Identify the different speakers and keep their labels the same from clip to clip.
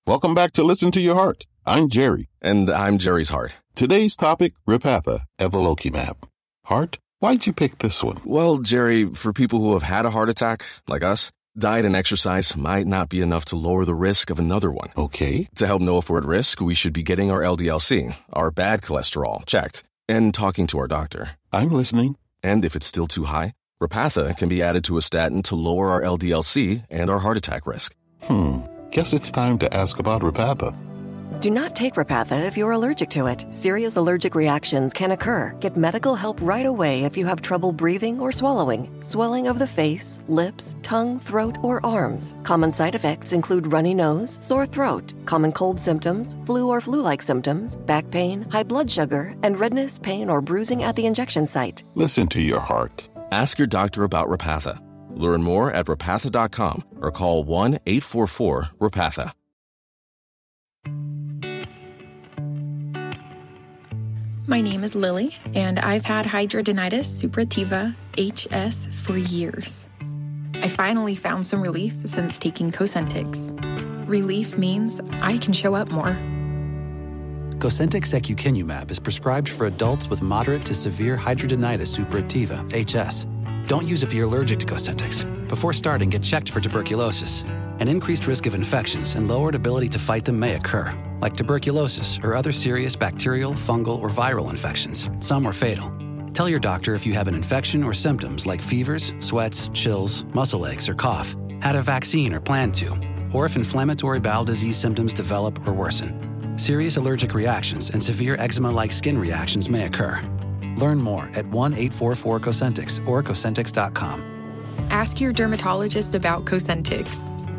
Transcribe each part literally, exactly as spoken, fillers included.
Speaker 1: Welcome back to Listen to Your Heart. I'm Jerry.
Speaker 2: And I'm Jerry's heart.
Speaker 1: Today's topic, Repatha, Evolocumab. Heart, why'd you pick this one?
Speaker 2: Well, Jerry, for people who have had a heart attack, like us, diet and exercise might not be enough to lower the risk of another one.
Speaker 1: Okay.
Speaker 2: To help know if we're at risk, we should be getting our L D L C, our bad cholesterol, checked, and talking to our doctor.
Speaker 1: I'm listening.
Speaker 2: And if it's still too high, Repatha can be added to a statin to lower our L D L C and our heart attack risk.
Speaker 1: Hmm. Guess it's time to ask about Repatha.
Speaker 3: Do not take Repatha if you're allergic to it. Serious allergic reactions can occur. Get medical help right away if you have trouble breathing or swallowing, swelling of the face, lips, tongue, throat, or arms. Common side effects include runny nose, sore throat, common cold symptoms, flu or flu-like symptoms, back pain, high blood sugar, and redness, pain, or bruising at the injection site.
Speaker 1: Listen to your heart.
Speaker 2: Ask your doctor about Repatha. Learn more at repatha dot com or call one eight four four repatha.
Speaker 4: My name is Lily, and I've had hidradenitis suppurativa, H S, for years. I finally found some relief since taking Cosentyx. Relief means I can show up more.
Speaker 5: Cosentyx secukinumab is prescribed for adults with moderate to severe hidradenitis suppurativa, H S. Don't use if you're allergic to Cosentyx. Before starting, get checked for tuberculosis. An increased risk of infections and lowered ability to fight them may occur, like tuberculosis or other serious bacterial, fungal, or viral infections. Some are fatal. Tell your doctor if you have an infection or symptoms like fevers, sweats, chills, muscle aches, or cough, had a vaccine or plan to, or if inflammatory bowel disease symptoms develop or worsen. Serious allergic reactions and severe eczema-like skin reactions may occur. Learn more at one eight four four Cosentyx or Cosentyx dot com.
Speaker 4: Ask your dermatologist about Cosentyx.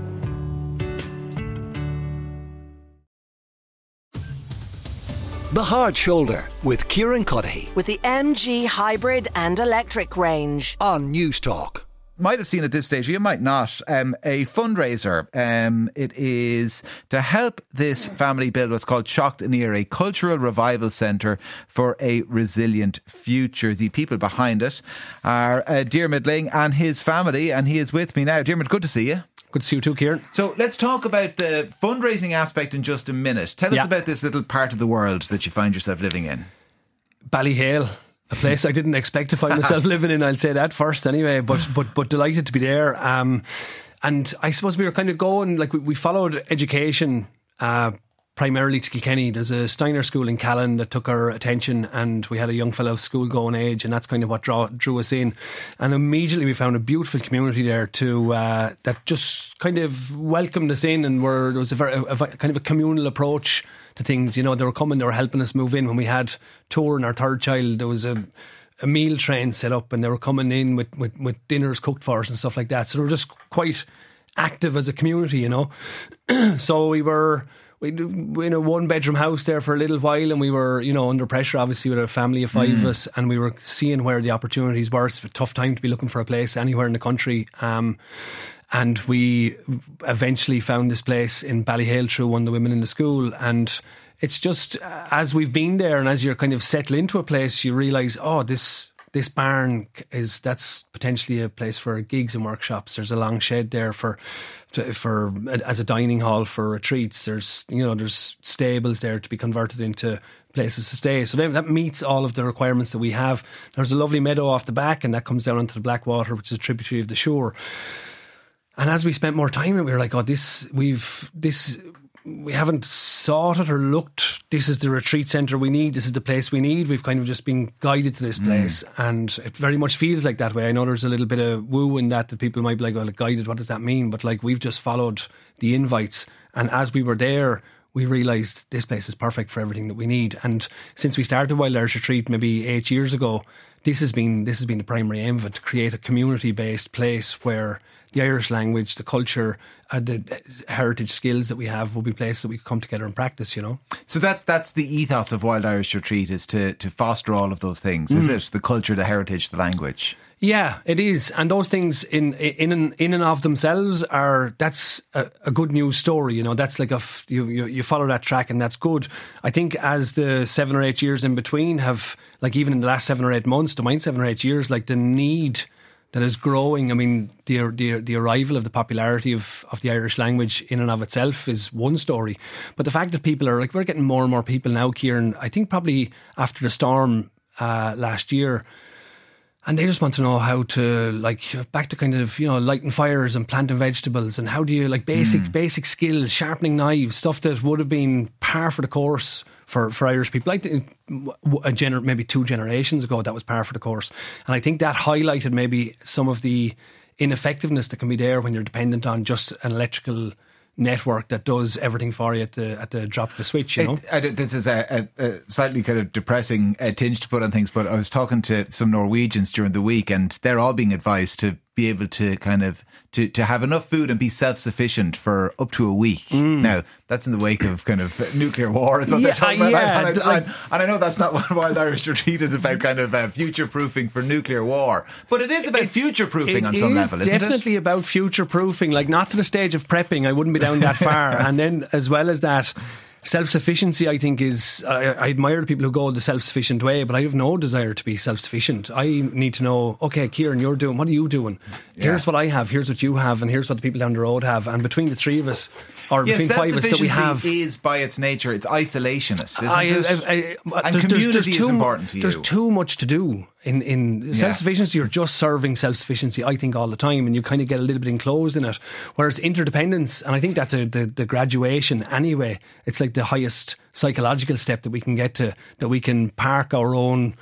Speaker 6: The Hard Shoulder with Kieran Cuddihy
Speaker 7: with the M G Hybrid and Electric range
Speaker 6: on News Talk.
Speaker 8: Might have seen at this stage, you might not, um, a fundraiser. Um, it is to help this family build what's called Shocked Near, a cultural revival centre for a resilient future. The people behind it are uh, Diarmuid Ling and his family, and he is with me now. Diarmuid, good to see you.
Speaker 9: Good to see you too, Kieran.
Speaker 8: So let's talk about the fundraising aspect in just a minute. Tell us
Speaker 9: yeah.
Speaker 8: about this little part of the world that you find yourself living in.
Speaker 9: Ballyhale. A place I didn't expect to find myself living in, I'll say that first anyway, but but but delighted to be there. Um, and I suppose we were kind of going, like we, we followed education uh, primarily to Kilkenny. There's a Steiner school in Callan that took our attention, and we had a young fellow of school going age, and that's kind of what draw, drew us in. And immediately we found a beautiful community there to uh, that just kind of welcomed us in, and were, there was a, very, a, a kind of a communal approach to things. You know, they were coming, they were helping us move in. When we had Tor and our third child, there was a, a meal train set up, and they were coming in with, with, with dinners cooked for us and stuff like that. So they were just quite active as a community, you know. So we were we in a one bedroom house there for a little while, and we were, you know, under pressure obviously with a family of five mm. of us, and we were seeing where the opportunities were. It's a tough time to be looking for a place anywhere in the country. Um, And we eventually found this place in Ballyhale through one of the women in the school. And it's just, as we've been there and as you're kind of settle into a place, you realise, oh, this this barn is, that's potentially a place for gigs and workshops. There's a long shed there for, for as a dining hall for retreats. There's, you know, there's stables there to be converted into places to stay. So that meets all of the requirements that we have. There's a lovely meadow off the back, and that comes down onto the Blackwater, which is a tributary of the Shore. And as we spent more time in it, we were like, oh, this, we've, this, we haven't sought it or looked. This is the retreat centre we need. This is the place we need. We've kind of just been guided to this place. Mm. And it very much feels like that way. I know there's a little bit of woo in that, that people might be like, well, guided, what does that mean? But like, we've just followed the invites. And as we were there, we realised this place is perfect for everything that we need. And since we started Wild Irish Retreat maybe eight years ago, this has been, this has been the primary aim of it, to create a community-based place where the Irish language, the culture, uh, the heritage skills that we have will be places that we can come together and practice, you know.
Speaker 8: So that that's the ethos of Wild Irish Retreat, is to, to foster all of those things, mm. is it? The culture, the heritage, the language.
Speaker 9: Yeah, it is. And those things in in and, in and of themselves are, that's a, a good news story, you know. That's like a, you, you, you follow that track and that's good. I think as the seven or eight years in between have, like even in the last seven or eight months, the mine seven or eight years, like the need that is growing. I mean, the the the arrival of the popularity of, of the Irish language in and of itself is one story. But the fact that people are like, we're getting more and more people now, Kieran, I think probably after the storm uh, last year, and they just want to know how to, like, back to kind of, you know, lighting fires and planting vegetables, and how do you, like, basic mm. basic skills, sharpening knives, stuff that would have been par for the course for, for Irish people. Like a gener- maybe two generations ago, that was par for the course. And I think that highlighted maybe some of the ineffectiveness that can be there when you're dependent on just an electrical network that does everything for you at the at the drop of a switch, you know.
Speaker 8: It, I, this is a, a, a slightly kind of depressing uh, tinge to put on things, but I was talking to some Norwegians during the week, and they're all being advised to be able to kind of to, to have enough food and be self-sufficient for up to a week. Mm. Now, that's in the wake of kind of nuclear war is what
Speaker 9: yeah,
Speaker 8: they're talking about.
Speaker 9: Yeah,
Speaker 8: and, I,
Speaker 9: like,
Speaker 8: and, and I know that's not what Wild Irish Retreat is about, kind of uh, future-proofing for nuclear war. But it is about future-proofing on some level, isn't it?
Speaker 9: It's definitely about future-proofing, like not to the stage of prepping. I wouldn't be down that far. And then as well as that, self-sufficiency, I think, is I, I admire the people who go the self-sufficient way, but I have no desire to be self-sufficient. I need to know, okay, Kieran, you're doing, what are you doing? Here's yeah. what I have, here's what you have, and here's what the people down the road have. And between the three of us, or
Speaker 8: yeah,
Speaker 9: between five of us that we have,
Speaker 8: is by its nature, it's isolationist, isn't
Speaker 9: I,
Speaker 8: it?
Speaker 9: I, I,
Speaker 8: and
Speaker 9: there's,
Speaker 8: community
Speaker 9: there's, there's too,
Speaker 8: is important to you.
Speaker 9: There's too much to do. In, in yeah. self-sufficiency, you're just serving self-sufficiency, I think, all the time, and you kind of get a little bit enclosed in it. Whereas interdependence, and I think that's a, the, the graduation anyway, it's like the highest psychological step that we can get to, that we can park our own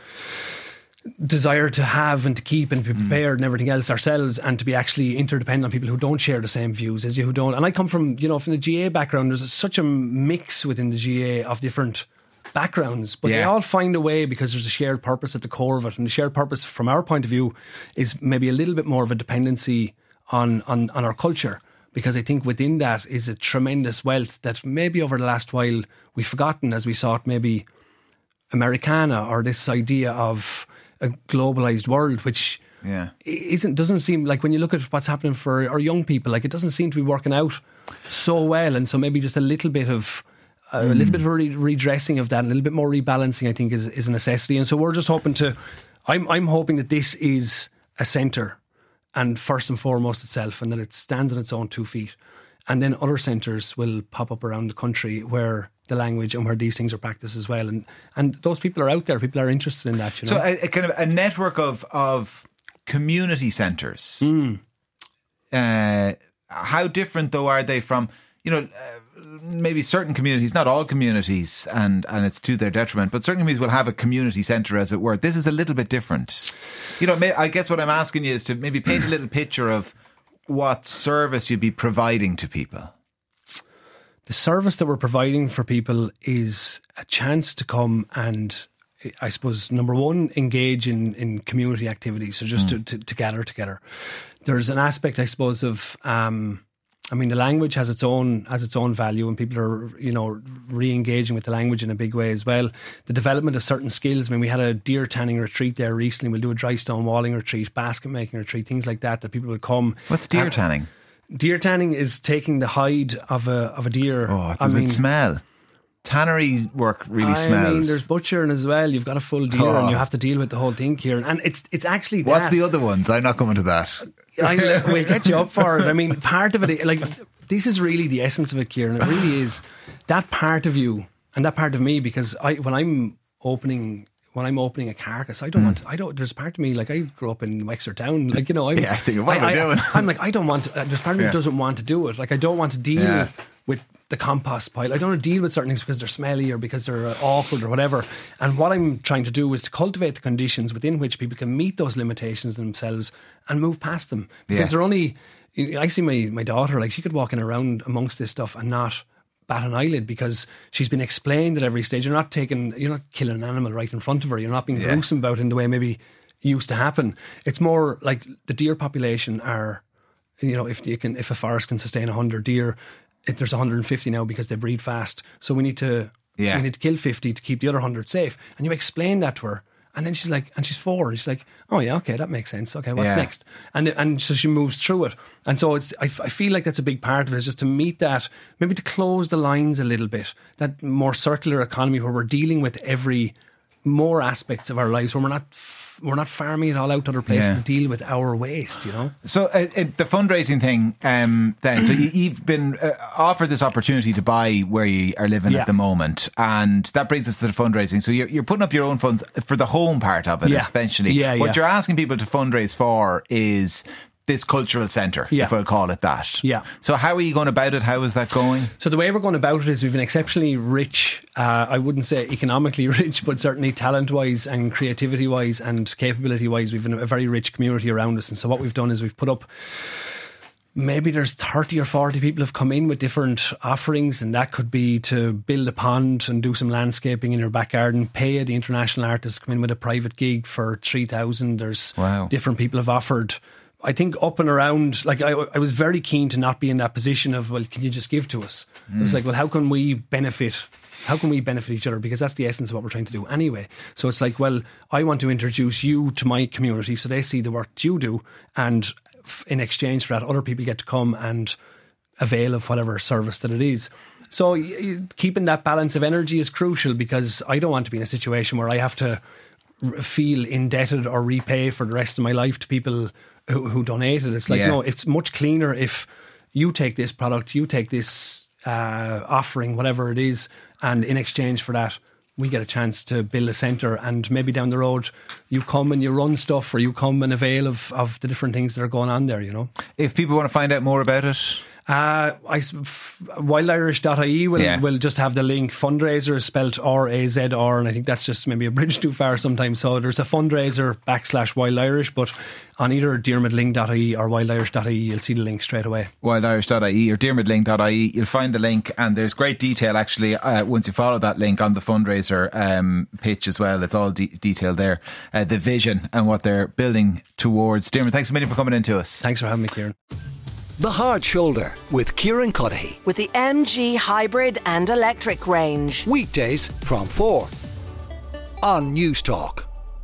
Speaker 9: desire to have and to keep and be prepared mm. and everything else ourselves, and to be actually interdependent on people who don't share the same views as you, who don't. And I come from, you know, from the G A background. There's such a mix within the G A of different backgrounds, but yeah. they all find a way because there's a shared purpose at the core of it. And the shared purpose from our point of view is maybe a little bit more of a dependency on, on, on our culture, because I think within that is a tremendous wealth that maybe over the last while we've forgotten as we sought maybe Americana, or this idea of a globalised world, which yeah. isn't doesn't seem like, when you look at what's happening for our young people, like it doesn't seem to be working out so well. And so maybe just a little bit of Uh, mm. a little bit of a re- redressing of that, a little bit more rebalancing, I think, is, is a necessity. And so we're just hoping to, I'm I'm hoping that this is a centre, and first and foremost itself, and that it stands on its own two feet. And then other centres will pop up around the country where the language and where these things are practiced as well. And and those people are out there, people are interested in that, you know.
Speaker 8: So a, a kind of a network of, of community centres.
Speaker 9: Mm.
Speaker 8: Uh, how different, though, are they from, you know, uh, maybe certain communities, not all communities, and, and it's to their detriment, but certain communities will have a community centre, as it were. This is a little bit different. You know, I guess what I'm asking you is to maybe paint a little picture of what service you'd be providing to people.
Speaker 9: The service that we're providing for people is a chance to come and, I suppose, number one, engage in, in community activities, so just mm. to, to, to gather together. There's an aspect, I suppose, of... Um, I mean, the language has its own has its own value, and people are, you know, re-engaging with the language in a big way as well. The development of certain skills. I mean, we had a deer tanning retreat there recently. We'll do a dry stone walling retreat, basket making retreat, things like that, that people will come.
Speaker 8: What's deer uh, tanning?
Speaker 9: Deer tanning is taking the hide of a of a deer.
Speaker 8: Oh, does I mean, it smell? Tannery work really
Speaker 9: I
Speaker 8: smells.
Speaker 9: I mean, there's butchering as well. You've got a full deer, oh. and you have to deal with the whole thing here. And it's it's actually that.
Speaker 8: What's the other ones? I'm not coming to that.
Speaker 9: I, we'll get you up for it. I mean, part of it, like, this is really the essence of it, Kieran. It really is that part of you and that part of me, because I when I'm opening when I'm opening a carcass, I don't mm. want I don't there's a part of me, like, I grew up in Wexford Town, like, you know, I'm,
Speaker 8: yeah, I think what am I, I doing?
Speaker 9: I, I'm like, I don't want to, uh, there's part of me yeah. that doesn't want to do it. Like, I don't want to deal yeah. with the compost pile. I don't want to deal with certain things because they're smelly or because they're uh, awkward or whatever. And what I'm trying to do is to cultivate the conditions within which people can meet those limitations themselves and move past them. Because yeah. they're only, I see my, my daughter, like, she could walk in around amongst this stuff and not bat an eyelid, because she's been explained at every stage. You're not taking, you're not killing an animal right in front of her. You're not being yeah. gruesome about it in the way maybe used to happen. It's more like the deer population are, you know, if you can, if a forest can sustain a hundred deer, It, there's one hundred fifty now because they breed fast. So we need to yeah. we need to kill fifty to keep the other one hundred safe. And you explain that to her, and then she's like, and she's four, and she's like, oh yeah, okay, that makes sense. Okay, what's yeah. next? And and so she moves through it. And so it's I, I feel like that's a big part of it, is just to meet that, maybe to close the lines a little bit, that more circular economy where we're dealing with every more aspects of our lives, where we're not we're not farming it all out to other places
Speaker 8: Yeah.
Speaker 9: to deal with our waste, you know.
Speaker 8: So uh, uh, the fundraising thing, um, then, so you, you've been uh, offered this opportunity to buy where you are living
Speaker 9: Yeah.
Speaker 8: at the moment, and that brings us to the fundraising. So you're, you're putting up your own funds for the home part of it,
Speaker 9: Yeah.
Speaker 8: essentially.
Speaker 9: Yeah,
Speaker 8: what
Speaker 9: yeah.
Speaker 8: you're asking people to fundraise for is this cultural centre,
Speaker 9: Yeah.
Speaker 8: if I'll call it that.
Speaker 9: Yeah.
Speaker 8: So how are you going about it? How is that going?
Speaker 9: So the way we're going about it is we've an exceptionally rich, uh, I wouldn't say economically rich, but certainly talent-wise and creativity-wise and capability-wise, we've a very rich community around us. And so what we've done is we've put up, maybe there's thirty or forty people have come in with different offerings, and that could be to build a pond and do some landscaping in your back garden, pay the international artists, come in with a private gig for three thousand. There's
Speaker 8: Wow.
Speaker 9: different people have offered, I think, up and around. Like I, I was very keen to not be in that position of, well, can you just give to us? It was like, well, how can we benefit? How can we benefit each other? Because that's the essence of what we're trying to do anyway. So it's like, well, I want to introduce you to my community so they see the work that you do, and f- in exchange for that, other people get to come and avail of whatever service that it is. So y- y- keeping that balance of energy is crucial, because I don't want to be in a situation where I have to r- feel indebted or repay for the rest of my life to people who, who donated. It's like,
Speaker 8: Yeah.
Speaker 9: no, it's much cleaner if you take this product, you take this uh, offering, whatever it is, and in exchange for that, we get a chance to build a centre, and maybe down the road you come and you run stuff, or you come and avail of, of the different things that are going on there, you know.
Speaker 8: If people want to find out more about it,
Speaker 9: Uh, I, s- f- wild irish dot I E will,
Speaker 8: Yeah.
Speaker 9: will just have the link. Fundraiser is spelt R A Z R, and I think that's just maybe a bridge too far sometimes. So there's a fundraiser backslash Wild Irish, but on either diarmidling dot I E or wild irish dot I E, you'll see the link straight away.
Speaker 8: wild irish dot I E or diarmidling dot I E, you'll find the link, and there's great detail actually uh, once you follow that link on the fundraiser um, pitch as well. It's all de- detailed there, uh, the vision and what they're building towards. Diarmid, thanks a million for coming in to us.
Speaker 9: Thanks for having me, Kieran.
Speaker 6: The Hard Shoulder with Kieran Cuddihy.
Speaker 7: With the M G hybrid and electric range.
Speaker 6: Weekdays from four on News Talk.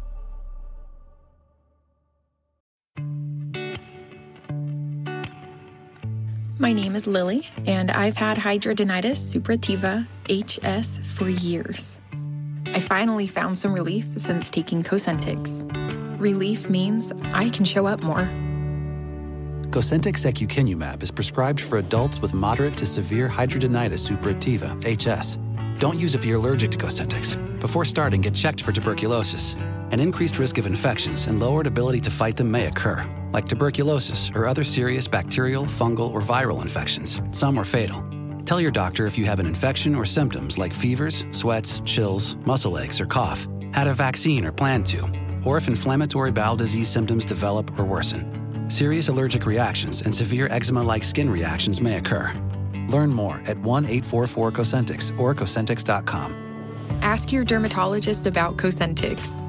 Speaker 4: My name is Lily, and I've had hidradenitis suppurativa, H S, for years. I finally found some relief since taking Cosentyx. Relief means I can show up more.
Speaker 5: Cosentyx secukinumab is prescribed for adults with moderate to severe hidradenitis suppurativa, H S. Don't use if you're allergic to Cosentyx. Before starting, get checked for tuberculosis. An increased risk of infections and lowered ability to fight them may occur, like tuberculosis or other serious bacterial, fungal, or viral infections. Some are fatal. Tell your doctor if you have an infection or symptoms like fevers, sweats, chills, muscle aches, or cough, had a vaccine or plan to, or if inflammatory bowel disease symptoms develop or worsen. Serious allergic reactions and severe eczema-like skin reactions may occur. Learn more at one eight four four Cosentyx or Cosentyx dot com.
Speaker 4: Ask your dermatologist about Cosentyx.